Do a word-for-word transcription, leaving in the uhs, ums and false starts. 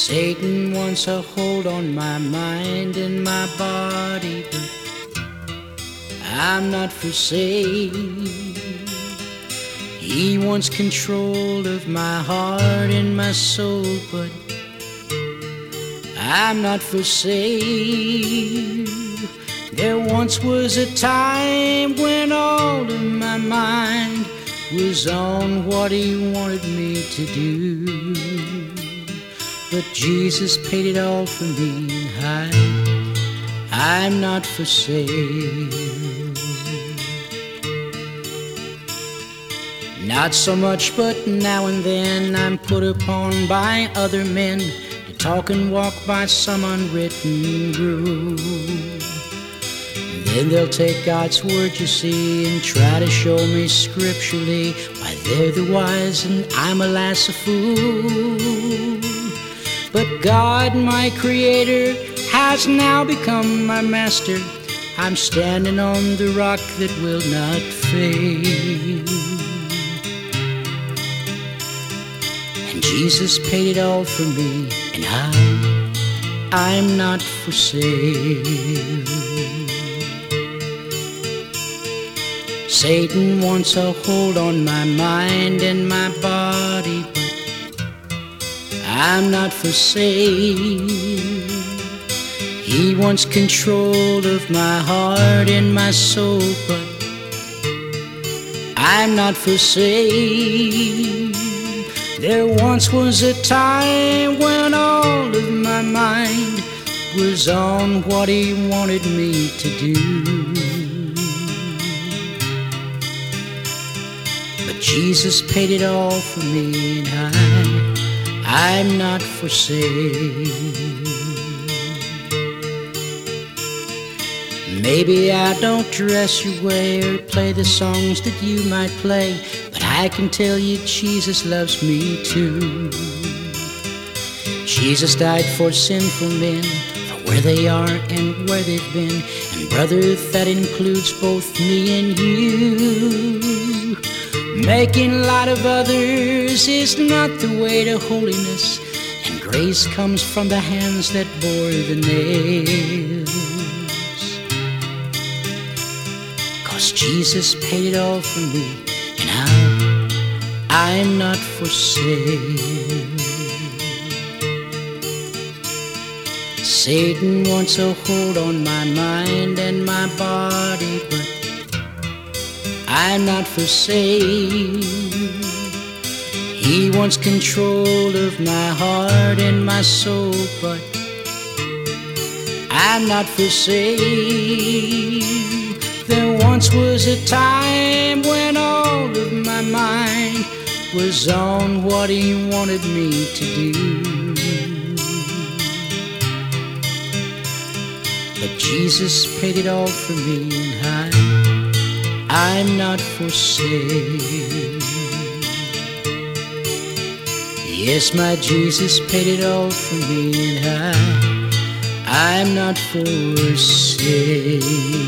Satan wants a hold on my mind and my body, but I'm not for sale. He wants control of my heart and my soul, but I'm not for sale. There once was a time when all of my mind was on what he wanted me to do, but Jesus paid it all for me, and I, I'm not for sale. Not so much, but now and then I'm put upon by other men to talk and walk by some unwritten rule. Then they'll take God's word, you see, and try to show me scripturally why they're the wise and I'm alas a fool. But God, my creator, has now become my master. I'm standing on the rock that will not fail. And Jesus paid it all for me, and I, I'm not for sale. Satan wants a hold on my mind and my body, but I'm not for sale. He wants control of my heart and my soul, but I'm not for sale. There once was a time when all of my mind was on what he wanted me to do, but Jesus paid it all for me, and I, I'm not for sale. Maybe I don't dress your way or play the songs that you might play, but I can tell you Jesus loves me too. Jesus died for sinful men, for where they are and where they've been, and brother, that includes both me and you. Making light of others is not the way to holiness, and grace comes from the hands that bore the nails. 'Cause Jesus paid it all for me, and I, I'm not for sale. Satan wants a hold on my mind and my body, but I'm not for sale. He wants control of my heart and my soul, but I'm not for sale. There once was a time when all of my mind was on what he wanted me to do, but Jesus paid it all for me, and I, I'm not for sale. Yes, my Jesus paid it all for me, and I, I'm not for sale.